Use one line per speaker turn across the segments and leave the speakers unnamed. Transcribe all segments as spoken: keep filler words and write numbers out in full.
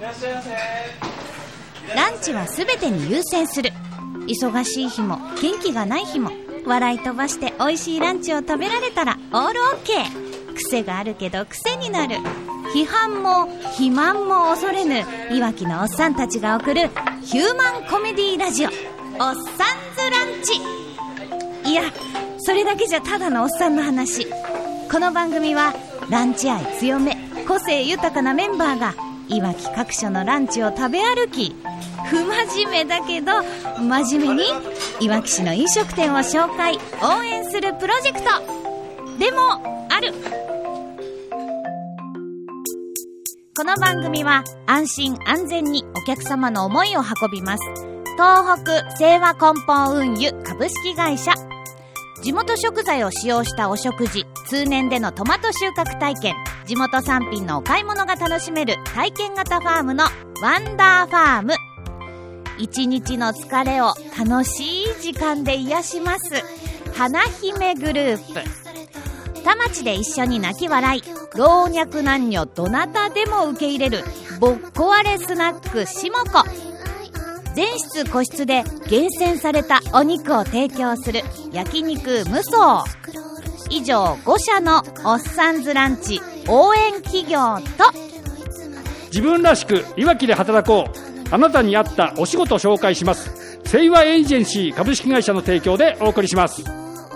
らっしゃいませ。
ランチはすべてに優先する。忙しい日も元気がない日も笑い飛ばして美味しいランチを食べられたらオールオッケー。癖があるけど癖になる。批判も肥満も恐れぬいわきのおっさんたちが送るヒューマンコメディラジオ、おっさんずランチ。いや、それだけじゃただのおっさんの話。この番組はランチ愛強め、個性豊かなメンバーがいわき各所のランチを食べ歩き、不真面目だけど真面目にいわき市の飲食店を紹介応援するプロジェクトでもある。この番組は安心安全にお客様の思いを運びます東北清和梱包運輸株式会社。地元食材を使用したお食事、通年でのトマト収穫体験、地元産品のお買い物が楽しめる体験型ファームのワンダーファーム。一日の疲れを楽しい時間で癒します花姫グループ。田町で一緒に泣き笑い、老若男女どなたでも受け入れるぼっこわれスナックしもこ。全室個室で厳選されたお肉を提供する焼肉無双。以上ご社のおっさんずランチ応援企業と、
自分らしくいわきで働こう、あなたに合ったお仕事を紹介します。清和エージェンシー株式会社の提供でお送りします。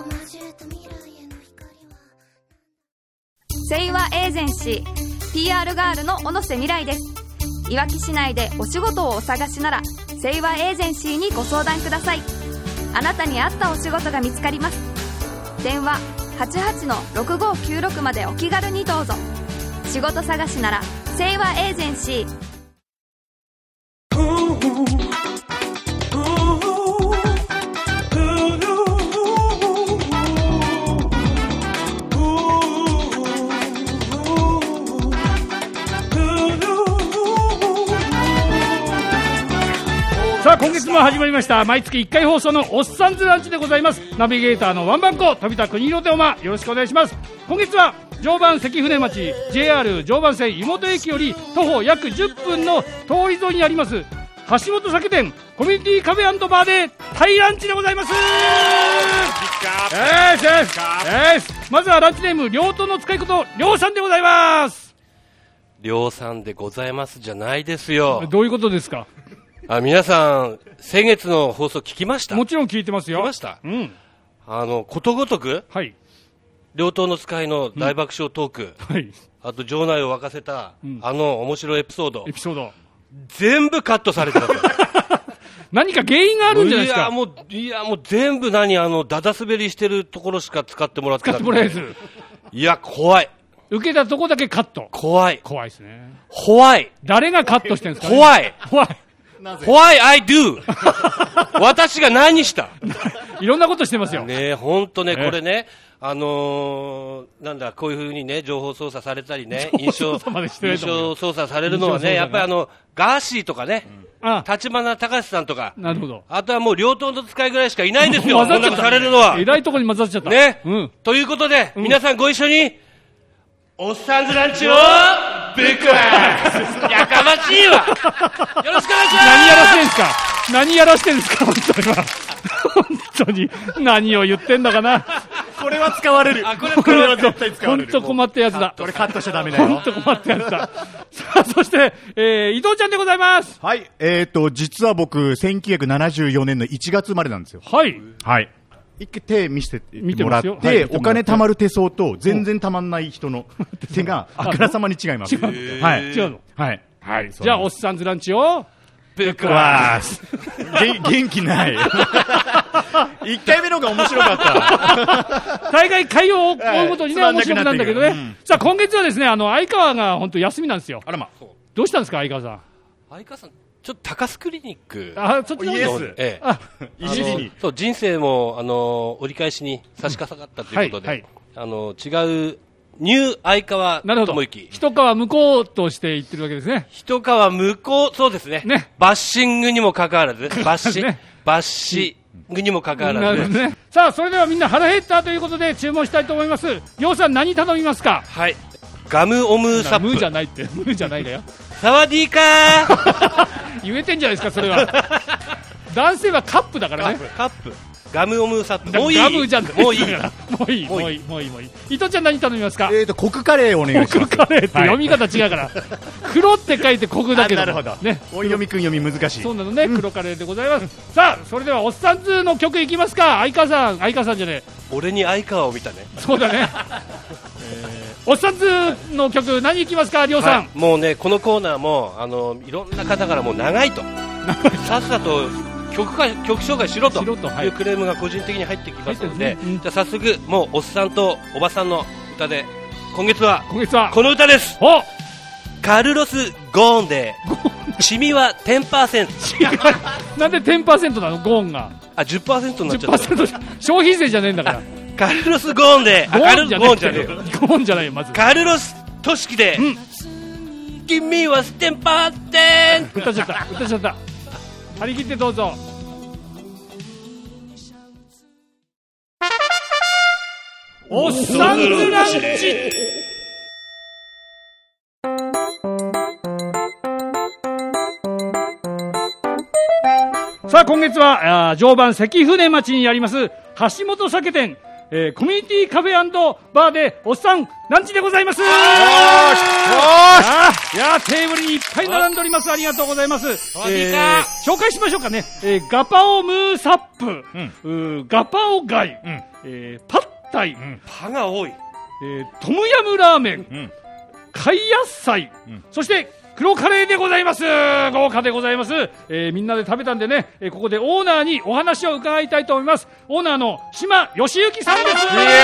清和エージェンシー ピーアール ガールの小野瀬未来です。いわき市内でお仕事をお探しなら清和エージェンシーにご相談ください。あなたに合ったお仕事が見つかります。電話 はちはちのろくごきゅうろく までお気軽にどうぞ。仕事探しなら清和エージェンシー。
さあ、今月も始まりました毎月いっかい放送のおっさんずランチでございます。ナビゲーターのワンバンコ飛田国広手馬、よろしくお願いします。今月は常磐関船町 ジェイアール 常磐線湯本駅より徒歩約じゅっぷんの通り沿いにあります橋本酒店コミュニティカフェ&バーでタイランチでございます。えーしえーしえーしまずはランチネーム両党の使いこと両さんでございます。
両さんでございますじゃないですよ。
どういうことですか。
あ、皆さん先月の放送聞きました。
もちろん聞いてますよ。
聞きました、
うん、
あのことごとく、はい、両党の使いの大爆笑トーク、うん、はい、あと場内を沸かせた、うん、あの面白いエピソード
エピソード
全部カットされてます
何か原因があるんじゃないですか。
いやもう、いやもう全部何あのダダ滑りしてるところしか使ってもらってなくて、
使ってもらえず、
いや怖い、
受けたとこだけカット。
怖い
怖いですね。
怖い。
誰がカットしてるんですか、ね、
怖い
怖い
Why I do 私が何した
いろんなことしてますよ
ね。本当ね、これね、あのー、なんだこういう風にね情報操作されたりね、印象印象操作されるのはね、やっぱりあのガーシーとかね、立花隆さんとか、
なるほど、
あとはもう両党の使いぐらいしかいないんですよ。混ざっちゃった、されるのは
えらいとこに混ざっちゃった
ね、
うん、
ということで、うん、皆さんご一緒におっさんずランチをぶっ壊すやかましいわよろしくお願いします。
何やらしてんですか何やらしてんですか本当には本当に何を言ってんだかな。
これは使われる。あ、これ、これは絶対使われる。
本当困ったやつだ。
これカットしちゃダメだよ。
本当困ったやつだ。さあ、そして、えー、伊藤ちゃんでございます。
はい、えーと、実は僕、せんきゅうひゃくななじゅうよねんのいちがつ生まれなんですよ。
はい。
はい。一回手見せてもらって、はい、お金貯まる手相と全然貯まんない人の手があからさまに違います。
違うの、はい、違うの、はい、はい、じゃあおっさんずランチを
ぶっ壊す
元気ないいっかいめの方が面白かった大
概回を追うごとにね、面白くなんだけどね、うん、さあ今月はですね、あの相川が本当休みなんですよ。
あらま、
どうしたんですか相川さん。
相川さんちょっと高須クリニック、
あ、そっちの
イエス、
ええ、いじりにそう人生もあの折り返しに差し掛かったということで、はいはい、あの違うニュー相川智之、
一川向こうとして言ってるわけですね。
一川向こう、そうですね、ね、バッシングにもかかわらずバッシ、ね、バッシングにもかかわらず、
ね、さあそれではみんな腹減ったということで注文したいと思います。ようさん何頼みますか。
はい、ガムオムサップ。
ムじゃないってムじゃないだよ
サワディーカー
言えてんじゃないですかそれは男性はカップだからね。
カップガムオムサップ。もういい
ガムじゃん
もういい
もういいもういいもういいもういい。伊藤ちゃん何頼みますか。
えーとコクカレーをお願いします。
コクカレーって読み方違うから、はい、黒って書いてコクだけど。
なるほどね。音読みくん読み難しい。
そうなのね、うん、黒カレーでございます。さあそれではおっさんずの曲いきますか。相川さん相川さんじゃねえ。
俺に相川を見たね。そうだね。
えー、おっさんずの曲何いきますかりょうさん、はい、
もうねこのコーナーもあのいろんな方からもう長いとさっさと曲か曲紹介しろというクレームが個人的に入ってきますので、じゃあ早速もうおっさんとおばさんの歌で今月は
今月は
この歌です。カルロス・ゴーンでチミは じゅっパーセント
なんで じゅっパーセント なのゴーンが。
あ じゅっパーセント になっちゃった。
じゅっパーセント 消費税じゃねえんだから
カルロス・ゴーンで
ゴーンじゃねえ。ゴーンじゃねえよ。ゴーンじゃないよまず。
カルロス・トシキで、うん、君は じゅっパーセント
歌っちゃった歌っちゃった。張り切ってどうぞ。おっさんずランチ。さあ今月は常磐関船町にあります橋本酒店、えー、コミュニティカフェ&バーでおっさんランチでございます。よーしいやテーブルにいっぱい並んでおります。ありがとうございます。えー、紹介しましょうかね、えー、ガパオムーサップ、うん、ガパオガイ、うんえー、パッタイ、うん、
パが多い、
えー、トムヤムラーメン、うん、貝野菜、うん、そして黒カレーでございます。豪華でございます。えー、みんなで食べたんでね、えー、ここでオーナーにお話を伺いたいと思います。オーナーの島義行さんです。よ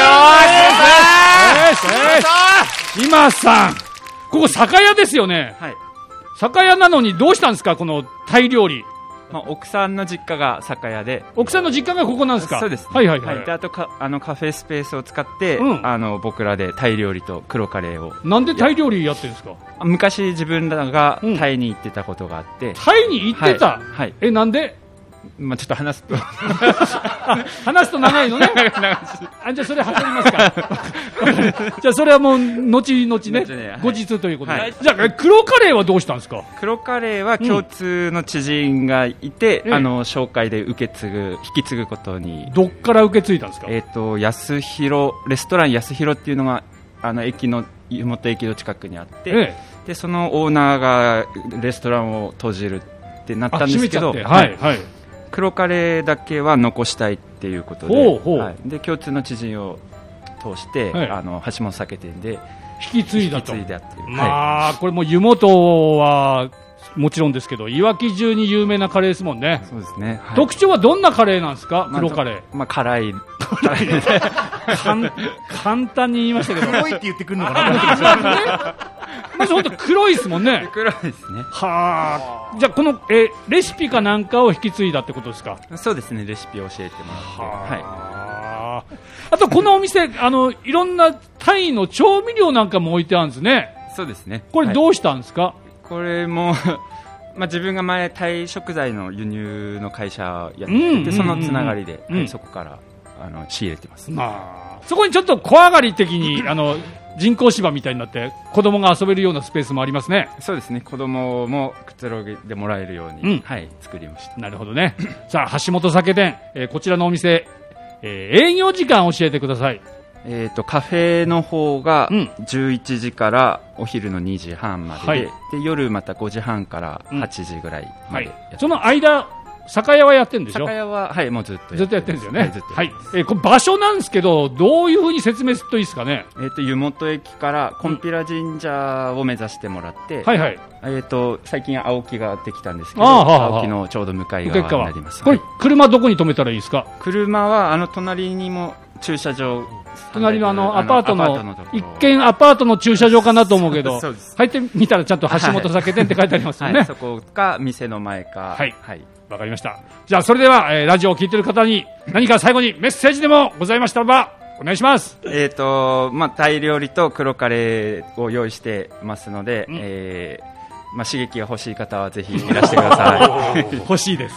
ーし島さん、ここ酒屋ですよね。はい。酒屋なのにどうしたんですかこのタイ料理。
まあ、奥さんの実家が酒屋で、
奥さんの実家がここなんですか。
そうです、ね、
はいはいはい、
はい、であとかあのカフェスペースを使って、うん、あの僕らでタイ料理と黒カレーを。
なんでタイ料理やってるんですか。
昔自分らがタイに行ってたことがあって、うん、
タイに行ってた、
はいはい、
えなんで。
まあ、ちょっと話すと
話すと長いのねあじゃあそれ挟みますかじゃあそれはもう後々ね、ねはい、後日ということで、はい、じゃあ黒カレーはどうしたんですか。
黒カレーは共通の知人がいて、うん、あの紹介で受け継ぐ引き継ぐことに。
どっから受け継いだんですか。
えーと安広レストラン安広っていうのがあの駅の湯本駅の近くにあって、ええ、でそのオーナーがレストランを閉じるってなったんですけど、はいはいはい、黒カレーだけは残したいっていうことで、ほうほう、はい、で共通の知人を通して、はい、あの橋本酒店で
引き継いだと。
引き継いだっていう、
まあ、はい、これも湯本はもちろんですけどいわき中に有名なカレーですもんね。
そうですね、はい、
特徴はどんなカレーなんですか、黒カレー。
まあ、辛い
辛い簡単に言いましたけど
黒いって言ってくるのかなと思ってました
ねまず本当黒いですもんね。
黒いですね。
はあ。じゃあこのえレシピかなんかを引き継いだってことですか。
そうですね、レシピを教えてもらって。は、はい、
あとこのお店あのいろんなタイの調味料なんかも置いてあるんですね。
そうですね。
これどうしたんですか。はい、
これもまあ自分が前タイ食材の輸入の会社やってて、うんうんうん、そのつながりで、うんはい、そこからあの仕入れてます。
まあそこにちょっと小上がり的にあの人工芝みたいになって子供が遊べるようなスペースもありますね。
そうですね、子供もくつろぎでもらえるように、うんはい、作りました。
なるほどねさあ橋本酒店、えー、こちらのお店、えー、営業時間教えてください。
えー、とカフェの方がじゅういちじからお昼のにじはんまでで、はい、で夜またごじはんからはちじぐらいまで、うんはい、
その間酒屋はやってるんでしょ。
酒屋は、はい、もうずっと
ずっとやってるんですよね。はい、はい、えー、これ場所なんですけどどういうふうに説明するといいですかね。
えー、と湯本駅からコンピラ神社を目指してもらって、うん、
はいはい、
えー、と最近青木ができたんですけど、青木のちょうど向かい側になります。
これ車どこに止めたらいいですか。
車はあの隣にも駐車場、
隣のあのアパートの一見アパートの駐車場かなと思うけど入ってみたらちゃんと橋本酒店って書いてありますよね、
はい、そこか店の前か。
はい、はい、わかりました。じゃあそれでは、えー、ラジオを聞いている方に何か最後にメッセージでもございましたらばお願いします。
えーとまあ、タイ料理と黒カレーを用意してますので、うんえーまあ、刺激が欲しい方はぜひいらしてください
欲しいです。
欲しいです。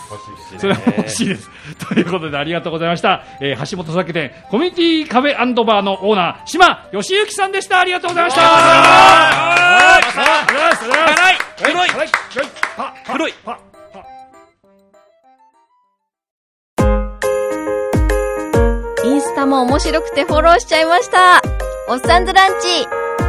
ですね。
それは欲しいです。ということでありがとうございました。えー、橋本酒店コミュニティカフェ&バーのオーナー島義行さんでした。ありがとうございました。
辛い黒い黒い
インスタも面白くてフォローしちゃいました。おっさんずランチ。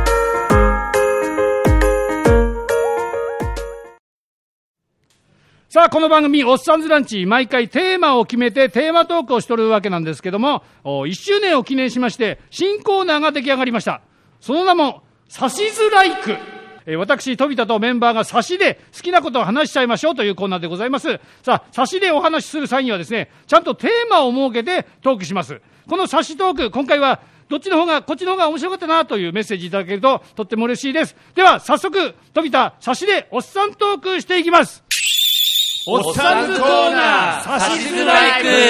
さあ、この番組、おっさんずランチ、毎回テーマを決めてテーマトークをしとるわけなんですけども、いっしゅうねんを記念しまして、新コーナーが出来上がりました。その名も、さしずライク。えー、私、飛田とメンバーが差しで好きなことを話しちゃいましょうというコーナーでございます。さあ、差しでお話しする際にはですね、ちゃんとテーマを設けてトークします。この差しトーク、今回は、どっちの方が、こっちの方が面白かったなというメッセージいただけるととっても嬉しいです。では、早速、飛田、差しでおっさんトークしていきます。
おっさんずコーナー、さしずライク。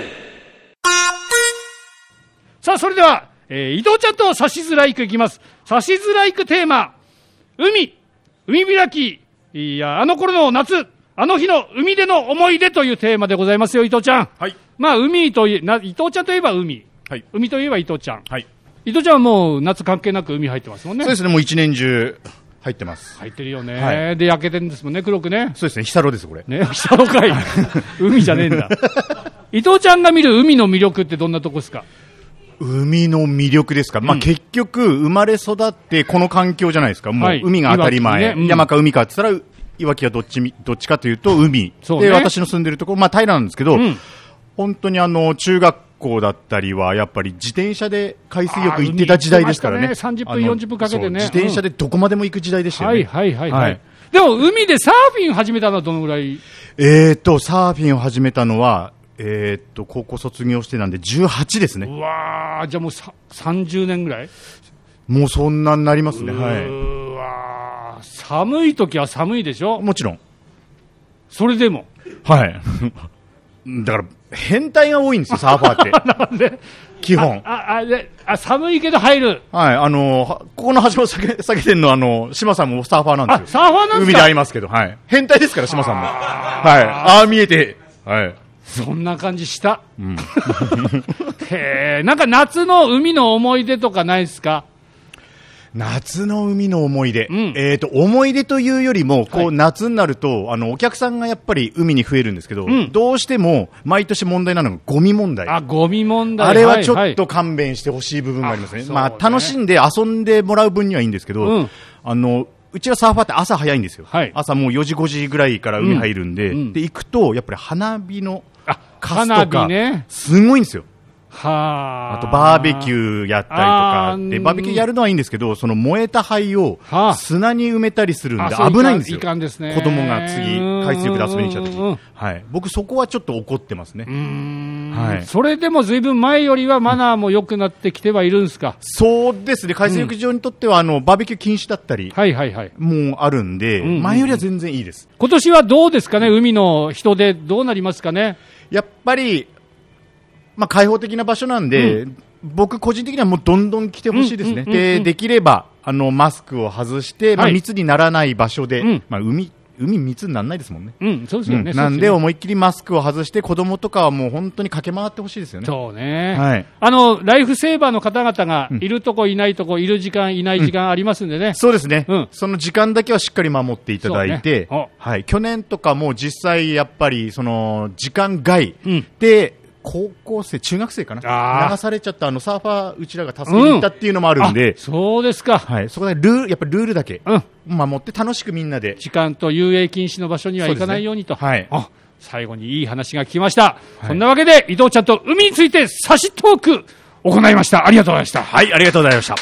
さあ、それでは、えー、伊藤ちゃんとさしずライクいきます。さしずライクテーマ、海、海開き、いや、あの頃の夏、あの日の海での思い出というテーマでございますよ、伊藤ちゃん。
はい。
まあ、海といえ、な、伊藤ちゃんといえば海。
はい。
海といえば伊藤ちゃん。
はい。
伊藤ちゃんはもう夏関係なく海入ってますもんね。
そうですね、もう一年中。入ってます。
入ってるよね、はい、で焼けてるんですもんね、黒くね。
そうですね、ヒサロですこれ
ね。ヒサロかい海じゃねえんだ伊藤ちゃんが見る海の魅力ってどんなとこですか？
海の魅力ですか、うん、まあ、結局生まれ育ってこの環境じゃないですか。もう海が当たり前、はいねうん、山か海かって言ったらいわきはどっちどっちかというと海、ね、で私の住んでるところ、まあ、平らなんですけど、うん、本当にあの中学校だったりはやっぱり自転車で海水浴行ってた時代ですからね。
ねさんじゅっぷんよんじゅっぷんかけてね、
自転車でどこまでも行く時代でしたよね、
うん、はいはいはい、はいはい、でも海でサーフィン始めたのはどのぐらい？
えーとサーフィンを始めたのはえーと高校卒業してなんでじゅうはちですね。
うわー、じゃあもうさんじゅうねんぐらい？
もうそんなになりますね。はい。
うわー、寒い時は寒いでしょ？
もちろん。
それでも
はいだから変態が多いんですよ、サーファーってなんで基本
あああであ寒いけど入る。
はい、あのここの橋本酒店のあの島さんもサーファーなんですよ。
あ、サーファーなんですか？
海で会いますけど、はい、変態ですから島さんも。はい、ああ見えて、はい、
そんな感じした、うん、へえ。なんか夏の海の思い出とかないですか？
夏の海の思い出、
うん、
えーと思い出というよりもこう、はい、夏になるとあのお客さんがやっぱり海に増えるんですけど、うん、どうしても毎年問題なのがゴミ問題。
あ、ゴミ問題。
あれはちょっと勘弁してほしい部分がありますね。はいはい、まあ、楽しんで遊んでもらう分にはいいんですけど、うん、あのうちはサーファーって朝早いんですよ、はい、朝もうよじごじぐらいから海入るんで、うん、で行くとやっぱり花火の数とかすごいんですよ。
は
あ、あとバーベキューやったりとかで、バーベキューやるのはいいんですけど、その燃えた灰を砂に埋めたりするんで危ないんですよ。
いかんですね、
子供が次海水浴で遊びに来た時、はい、僕そこはちょっと怒ってますね。
うーん、はい、それでもずいぶん前よりはマナーも良くなってきてはいるんですか？
そうですね、海水浴場にとってはあのバーベキュー禁止だったりもあるんで、
うんうん、
前よりは全然いいです。
今年はどうですかね、海の人出どうなりますかね？
やっぱりまあ、開放的な場所なんで、うん、僕個人的にはもうどんどん来てほしいですね、うんうんうんうん、で, できればあのマスクを外して、まあ、密にならない場所で、はい、まあ、海, 海密にならないですもんね、
うん、そうですよね、うん、
なんで思いっきりマスクを外して子供とかはもう本当に駆け回ってほしいですよね。
そうね、
はい、
あのライフセーバーの方々がいるとこいないとこ、いる時間いない時間ありますんでね、うん、
そうですね、うん、その時間だけはしっかり守っていただいて、ね、はい、去年とかも実際やっぱりその時間外で、うん、高校生、中学生かな、流されちゃったあのサーファーうちらが助けに行ったっていうのもあるんで、うん、
そうですか、
はい、そこでルール、やっぱりルールだけ守って楽しくみんなで、
時間と遊泳禁止の場所には行かないようにと、
ね、はい、
あ、最後にいい話が聞きました、はい、そんなわけで伊藤ちゃんと海について差しトーク行いました。ありがとうございました。
はい、ありがとうございました。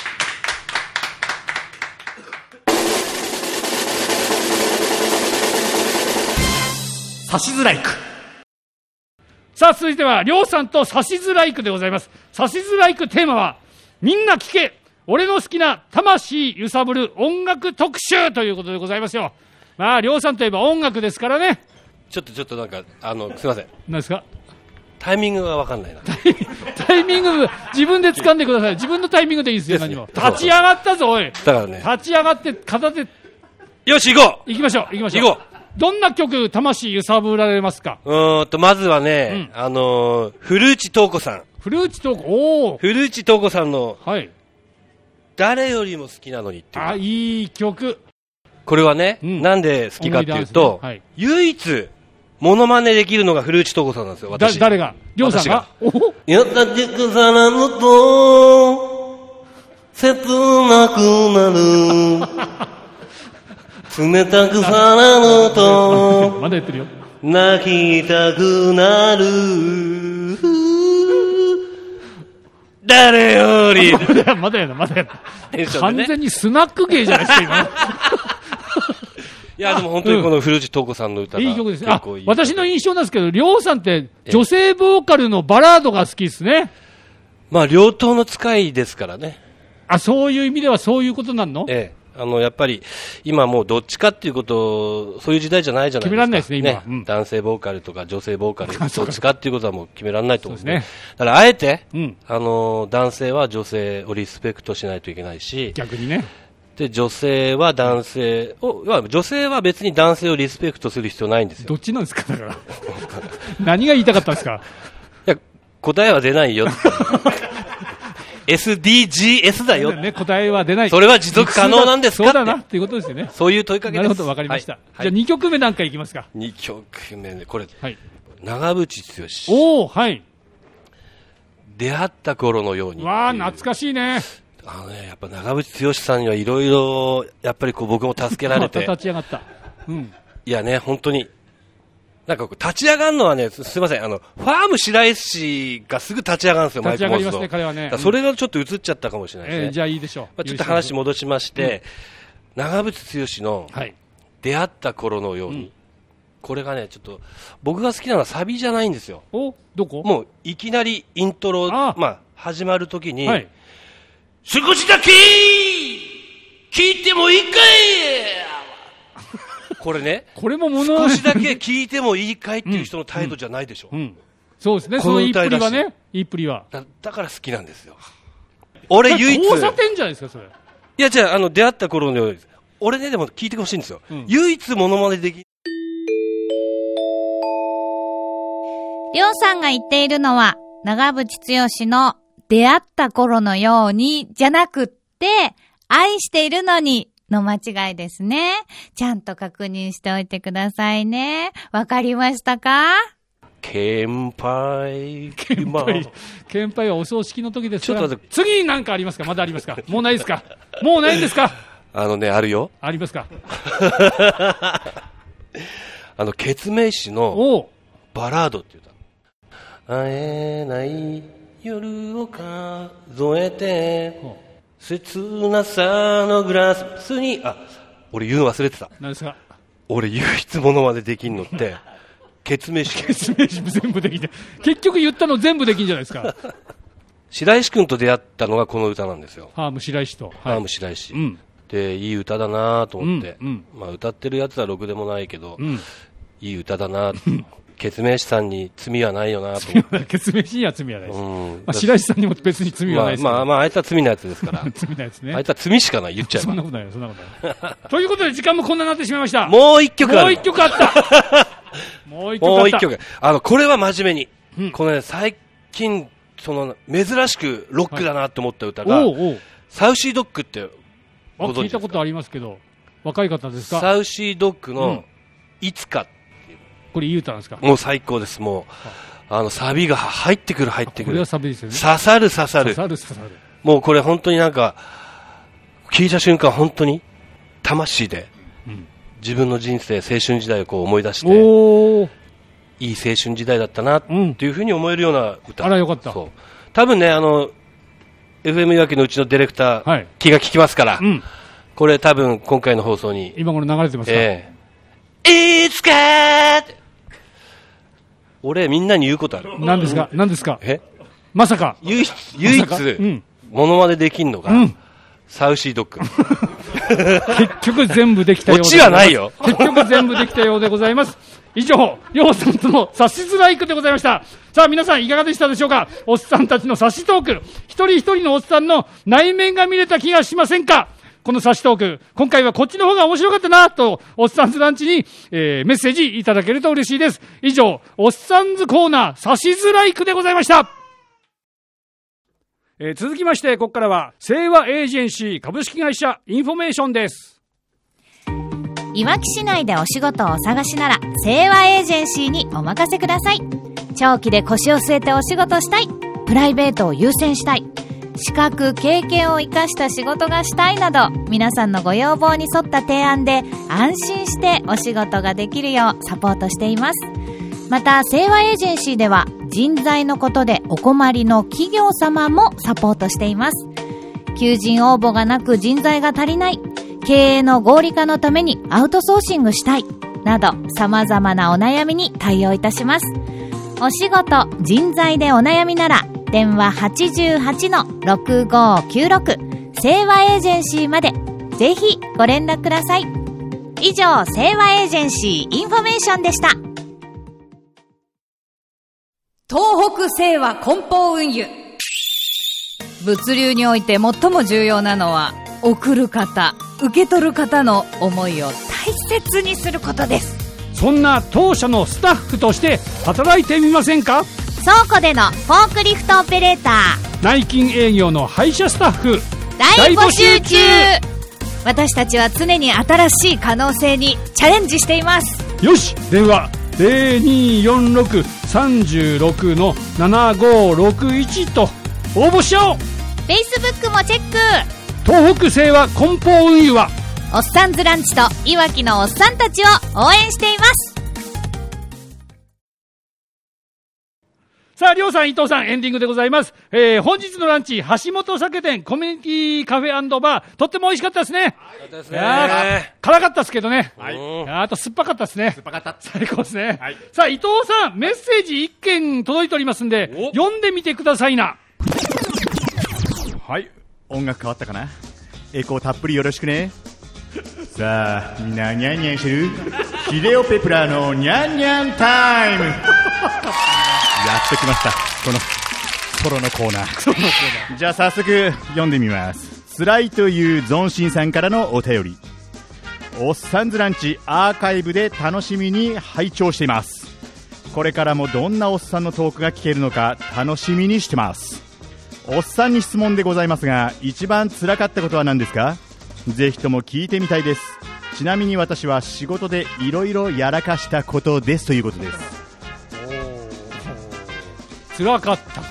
差しづらいく。さあ、続いてはりょうさんとさしづらいくでございます。さしづらいくテーマはみんな聞け俺の好きな魂揺さぶる音楽特集ということでございますよ。まありょうさんといえば音楽ですからね。
ちょっとちょっとなんかあのすいません、
何ですか？
タイミングが分かんないな。
タイミング自分で掴んでください。自分のタイミングでいいですよ。何も立ち上がったぞおい。
だからね、
立ち上がって片手、
よし行こう、
行きましょう行きましょう。
行こう。
どんな曲、魂揺さぶられますか？
うーんと、まずはね、うん、あのー、古内東子さん。
古内東子、おー。
古内東子さんの、
はい。
誰よりも好きなのにっていう。
あ、いい曲。こ
れはね、うん、なんで好きかっていうと、ねはい、唯一、モノマネできるのが古内東子さんなんですよ、私。
誰が？りょうさんが？
やったてくさらぬと、切なくなる。冷たくさらぬと、
まだ言ってるよ。
泣きたくなる。誰より。
まだやな、まだやな。完全にスナック芸じゃないですか、今。
いや、でも本当にこの古内東子さんの歌が、うん、いい曲ですね。あ、
私の印象なんですけど、りょうさんって女性ボーカルのバラードが好きですね。
まあ、両党の使いですからね。
あ、そういう意味ではそういうことなんの？
ええ。あの、やっぱり、今もうどっちかっていうことを、そういう時代じゃないじゃないですか。
決められないですね、今。
ねうん、男性ボーカルとか女性ボーカル、どっちかっていうことはもう決められないと思うんですね。だから、あえて、うん、あの、男性は女性をリスペクトしないといけないし、
逆にね。
で、女性は男性を、女性は別に男性をリスペクトする必要ないんですよ。
どっちなんですか、だから。何が言いたかったんですか？
いや、答えは出ないよ。エスディージーエス だよ、
ね、答えは出ない。
それは持続可能なんですかって。
そうだなっていうことですよね。
そういう問いかけです。
なるほど、わかりました。はい、じゃあにきょくめなんかいきますか。
にきょくめね、これ、はい、長渕剛。
おー、はい。
出会った頃のように。
わー、懐かしいね。
あのね、やっぱ長渕剛さんにはいろいろ、やっぱりこう僕も助けられて。
また立ち上がった。うん。
いやね、本当に。なんか立ち上がるのはね、す, すみません、あの、ファーム白石がすぐ立ち上がるんですよ、
立ち上がりますね、彼はね。
それがちょっと映っちゃったかもしれないですね。
えー、じゃあいいでしょう。
まあ、ちょっと話戻しまして、うん、長渕剛の出会った頃のように、はい、これがね、ちょっと、僕が好きなのはサビじゃないんですよ。
お、どこ？
もう、いきなりイントロ、あまあ、始まるときに、はい、少しだけ聞いてもいいかいこれね、
これももの
少しだけ聞いてもいいかいっていう人の態度じゃないでしょ。うんうんうん、
そうですね、その言いっぷりはね、言いっぷりは
だ。だから好きなんですよ。俺唯一。
交差点じゃないですか、それ。
いや、じゃあ、あの、出会った頃のように、俺ね、でも聞いてほしいんですよ。うん、唯一モノマネでき。
りょうさんが言っているのは、長渕剛の出会った頃のように、じゃなくって、愛しているのに、の間違いですね。ちゃんと確認しておいてくださいね。わかりましたか？
献杯。
献杯。献杯はお葬式の時ですから。ちょっと待って。次に何かありますか？まだありますか？もうないですか？もうないんですか？
あのね、あるよ。
ありますか？
あの、ケツメイシのバラードって歌。会えない夜を数えて、切なさのグラスに、あ、俺言うの忘れてた。
何ですか？
俺唯一ものまでできんのって、ケツメイシ。
ケツメイシ全部できん。結局言ったの全部できんじゃないですか。
白石君と出会ったのがこの歌なんですよ。
ハーム白石と。はい、
ハーム白石。うん、で、いい歌だなと思って、うんうん、まあ歌ってるやつはろくでもないけど、うん、いい歌だなケツメイシさんに罪はないよなと思って。
ケツメイシには罪はないです。うん、まあ、白石さんにも別に罪はないです。
まあ、まあ、まあ、あいつは罪のやつですから。
罪のやつね。
あいつは罪しかない、言っちゃえば。
そんなことないよ、そんなことない。ということで、時間もこんなになってしまいました。
もう一曲ある。
もう一曲あった。もう一曲あった。もう一曲。
あの、これは真面目に。うん、このね、最近、その、珍しくロックだなって思った歌が、はい、おうおうサウシードッグってご存知ですか？
聞いたことありますけど、若い方ですか？
サウシードッグの、いつか。
これいい歌なんですか？
もう最高です。もう、あの、サビが入ってくる入ってくる。
これはサビですよね。
刺さる刺さる。
刺さる刺さる。
もうこれ本当になんか、聞いた瞬間本当に、魂で、うん、自分の人生、青春時代をこう思い出して、おいい青春時代だったな、っていうふうに思えるような歌。
あらよかった。
そう。多分ね、あの、エフエム いわきのうちのディレクター、はい、気が利きますから、うん、これ多分今回の放送に。
今頃流れてますか？
ええー、いつかーって。俺、みんなに言うことある。
何ですか？何ですか？
え
まさか。
唯一、唯一、うん、モノマネできんのが、うん、サウシードッグ。
結局全部できたようで。
オチはないよ。
結局全部できたようでございます。以上、りょうさんとの察しづらい句でございました。さあ皆さんいかがでしたでしょうか？おっさんたちの察しトーク。一人一人のおっさんの内面が見れた気がしませんか？ この差しトーク、今回はこっちの方が面白かったなと、おっさんずランチに、えー、メッセージいただけると嬉しいです。以上、おっさんずコーナー、差しづらい句でございました。えー、続きまして、ここからは、清和エージェンシー株式会社インフォメーションです。
いわき市内でお仕事をお探しなら、清和エージェンシーにお任せください。長期で腰を据えてお仕事したい、プライベートを優先したい、資格経験を生かした仕事がしたいなど、皆さんのご要望に沿った提案で安心してお仕事ができるようサポートしています。また清和エージェンシーでは人材のことでお困りの企業様もサポートしています。求人応募がなく人材が足りない、経営の合理化のためにアウトソーシングしたいなど、様々なお悩みに対応いたします。お仕事、人材でお悩みなら電話 はちはちのろくごきゅうろく 清和エージェンシーまでぜひご連絡ください。以上、清和エージェンシーインフォメーションでした。
東北清和梱包運輸。物流において最も重要なのは、送る方、受け取る方の思いを大切にすることです。
そんな当社のスタッフとして働いてみませんか？
倉庫でのフォークリフトオペレーター、
内勤営業の配車スタッフ、
大募集中。私たちは常に新しい可能性にチャレンジしています。
よし、電話 ゼロにーよんろく さんろく のななごろくいちと応募しちゃおう。
Facebook もチェック。
東北清和梱包運輸は
おっさんずランチといわきのおっさんたちを応援しています。
さあ、りょうさん、伊藤さん、エンディングでございます。えー、本日のランチ、橋本酒店コミュニティカフェ&バー、とっても美味しかったですね。いや辛かったですけどね。はい、あと酸っぱかったですね。
酸っぱかった。
最高ですね。はい、さあ、伊藤さん、メッセージ一件届いておりますんで、読んでみてくださいな。
はい、音楽変わったかな。エコーたっぷりよろしくね。さあ、みんなニャンニャンしてる？ヒデオペプラのニャンニャンタイム。やっときました、このソロのコーナー。じゃあ早速読んでみます。つらいというゾンシンさんからのお便り。おっさんずランチアーカイブで楽しみに拝聴しています。これからもどんなおっさんのトークが聞けるのか楽しみにしてます。おっさんに質問でございますが、一番つらかったことは何ですか？ぜひとも聞いてみたいです。ちなみに私は仕事でいろいろやらかしたことです、ということです。
つらかったこと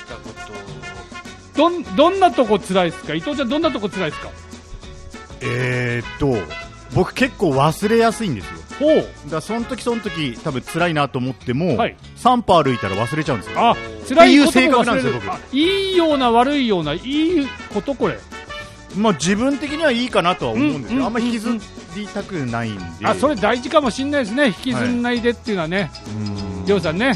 、どん、どんなとこつらいですか？伊藤ちゃん、どんなとこつらいですか？
えーっと僕結構忘れやすいんですよ。
ほう。だ
からその時その時多分辛いなと思っても、はい、さん歩歩いたら忘れちゃうんですよ。
あ、辛いことも忘れる。っていう性格
なんですよ、僕。
いいような悪いような、いいことこれ。
まあ自分的にはいいかなとは思うんですよ、うんうんうんうん、あんまり引きずりたくないんで。
あ、それ大事かもしれないですね、引きずんないでっていうのはね。りょうさんね。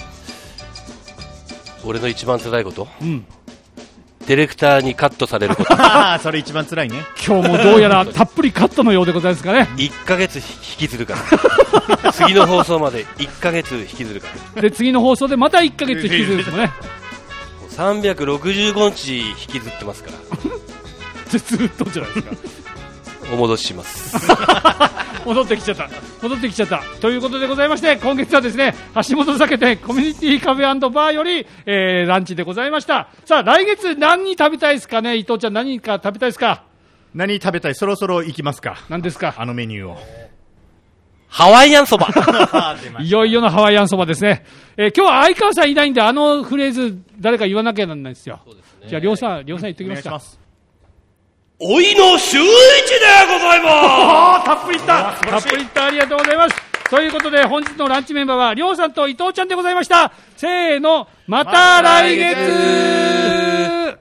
俺の一番辛いこと、
うん、
ディレクターにカットされること。
それ一番辛いね。
今日もどうやらたっぷりカットのようでございますかね。
いっかげつ引きずるから次の放送までいっかげつ引きずるか
ら。で次の放送でまたいっかげつ引きずるんですもんね。
さんびゃくろくじゅうごにち引きずってますから
ずっとじゃないですか。
お戻しします
戻ってきちゃった戻ってきちゃったということでございまして、今月はですね、橋本酒店コミュニティカフェ&バーより、えー、ランチでございました。さあ、来月何食べたいですかね。伊藤ちゃん、何か食べたいですか？
何食べたい？そろそろ行きますか。
何ですか？
あのメニューを。
ハワイアンそば
いよいよのハワイアンそばですね。えー、今日は相川さんいないんで、あのフレーズ誰か言わなきゃなんないですよ。そうですね、じゃありょうさん、りょうさん言ってきますか。お願いします。
おいの周一でございます。
たっぷりいった。たっぷりいった。ありがとうございます。ということで、本日のランチメンバーは、りょうさんと伊藤ちゃんでございました。せーの、また来月。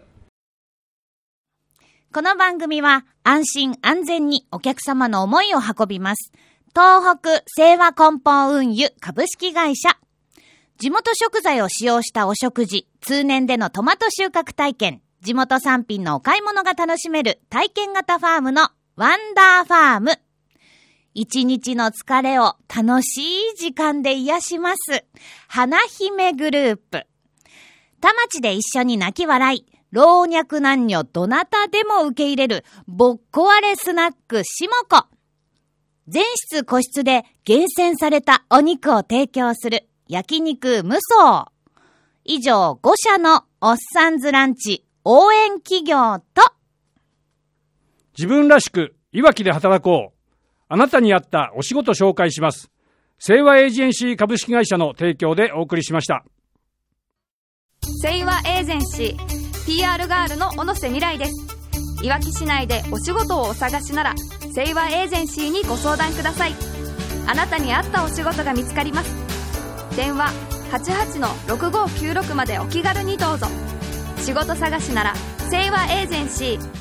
この番組は、安心安全にお客様の思いを運びます。東北清和梱包運輸株式会社。地元食材を使用したお食事、通年でのトマト収穫体験、地元産品のお買い物が楽しめる体験型ファームのワンダーファーム。一日の疲れを楽しい時間で癒します。花姫グループ。田町で一緒に泣き笑い、 老若男女どなたでも受け入れるぼっこわれスナックしもこ。全室個室で厳選されたお肉を提供する焼肉無双。以上ご社のおっさんずランチ応援企業と、
自分らしくいわきで働こう。あなたに合ったお仕事紹介します。清和エージェンシー株式会社の提供でお送りしました。
清和エージェンシー ピーアール ガールの小野瀬未来です。いわき市内でお仕事をお探しなら清和エージェンシーにご相談ください。あなたに合ったお仕事が見つかります。電話 はちはちのろくごきゅうろく までお気軽にどうぞ。仕事探しなら清和エージェンシー。